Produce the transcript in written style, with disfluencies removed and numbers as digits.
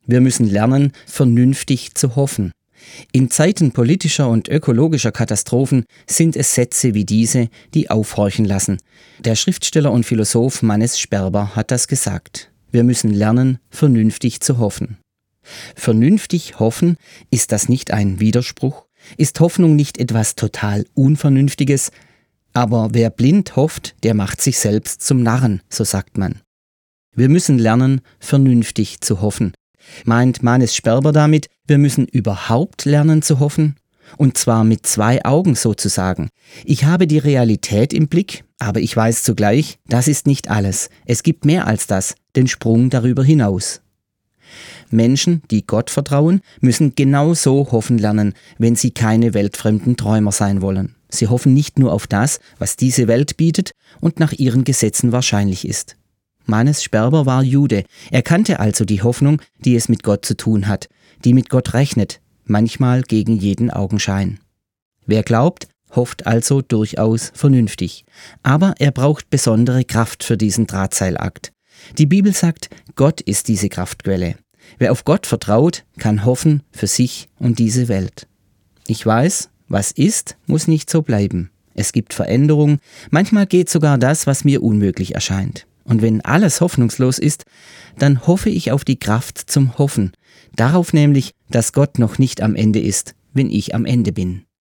Wir müssen lernen, vernünftig zu hoffen. In Zeiten politischer und ökologischer Katastrophen sind es Sätze wie diese, die aufhorchen lassen. Der Schriftsteller und Philosoph Mannes Sperber hat das gesagt. Wir müssen lernen, vernünftig zu hoffen. Vernünftig hoffen, ist das nicht ein Widerspruch? Ist Hoffnung nicht etwas total Unvernünftiges? Aber wer blind hofft, der macht sich selbst zum Narren, so sagt man. Wir müssen lernen, vernünftig zu hoffen. Meint Mannes Sperber damit, wir müssen überhaupt lernen zu hoffen? Und zwar mit 2 Augen sozusagen. Ich habe die Realität im Blick, aber ich weiß zugleich, das ist nicht alles. Es gibt mehr als das, den Sprung darüber hinaus. Menschen, die Gott vertrauen, müssen genauso hoffen lernen, wenn sie keine weltfremden Träumer sein wollen. Sie hoffen nicht nur auf das, was diese Welt bietet und nach ihren Gesetzen wahrscheinlich ist. Mannes Sperber war Jude. Er kannte also die Hoffnung, die es mit Gott zu tun hat, die mit Gott rechnet, manchmal gegen jeden Augenschein. Wer glaubt, hofft also durchaus vernünftig. Aber er braucht besondere Kraft für diesen Drahtseilakt. Die Bibel sagt, Gott ist diese Kraftquelle. Wer auf Gott vertraut, kann hoffen für sich und diese Welt. Ich weiß, was ist, muss nicht so bleiben. Es gibt Veränderung, manchmal geht sogar das, was mir unmöglich erscheint. Und wenn alles hoffnungslos ist, dann hoffe ich auf die Kraft zum Hoffen. Darauf nämlich, dass Gott noch nicht am Ende ist, wenn ich am Ende bin.